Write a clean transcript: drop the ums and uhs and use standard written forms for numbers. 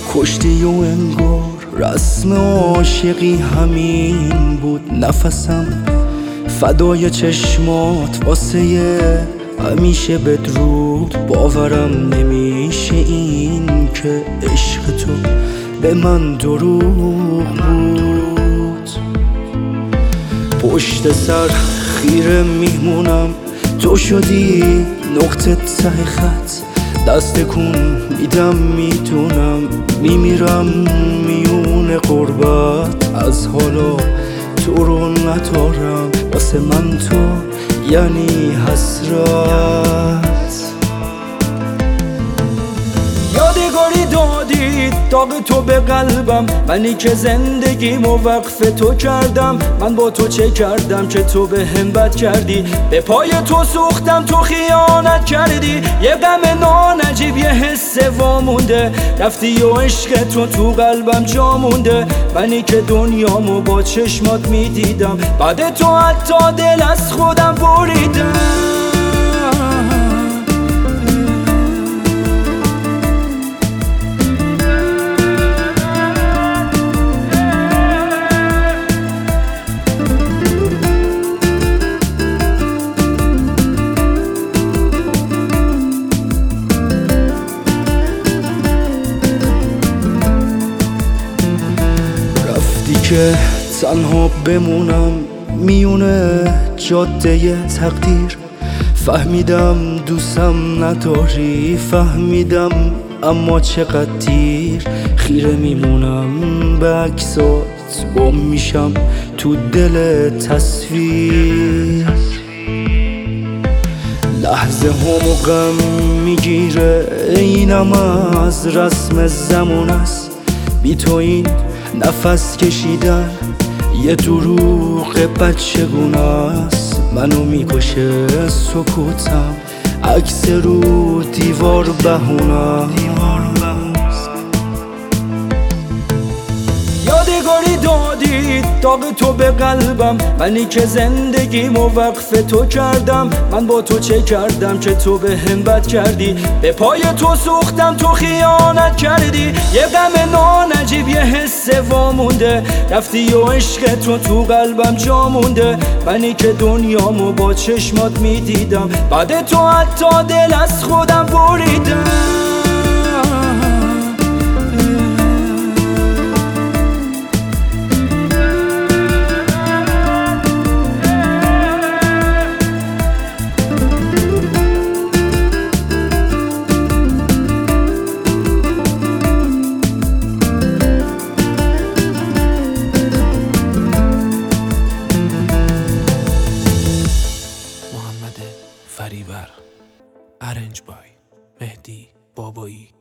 کشتی و انگار رسم عاشقی همین بود. نفسم فدای چشمات واسه همیشه بدرود. باورم نمیشه این که عشق تو به من دروغ بود. پشت سر خیره میمونم، تو شدی نقطه ته خط. دست کن میدم میدونم میمیرم میون قربت. از حالا تو رو ندارم، واسه من تو یعنی حسرت. یادگاری دادی داغ تو به قلبم، منی که زندگیمو وقف تو کردم. من با تو چه کردم که تو به هم بد کردی؟ به پای تو سوختم تو خیانت کردی. یه غم نانجیب یه حس وامونده، رفتی و عشق تو قلبم جا مونده. منی که دنیامو با چشمات میدیدم، بعد تو حتی دل از خودم بریدم. که تنها بمونم میونه جاده تقدیر. فهمیدم دوستم نداری، فهمیدم اما چقدر دیر. خیره میمونم به عکسات، گم میشم تو دل تصویر. لحظه همو غم میگیره، اینم از رسم زمان است. بی تو این نفس کشیدن یه دروغ بچگونه است. منو میکشه سکوتم، عکس رو دیوار بهونه. یادگاری دادی داغ تو به قلبم، منی که زندگیمو وقف تو کردم. من با تو چه کردم که تو به هم بد کردی؟ به پای تو سوختم تو خیانت کردی. یه غم نانجیب یه حس وامونده، رفتی و عشق تو قلبم جا مونده. منی که دنیامو با چشمات میدیدم، بعد تو حتی دل از خودم بریدم. فریبر ارنج بای مهدی بابایی.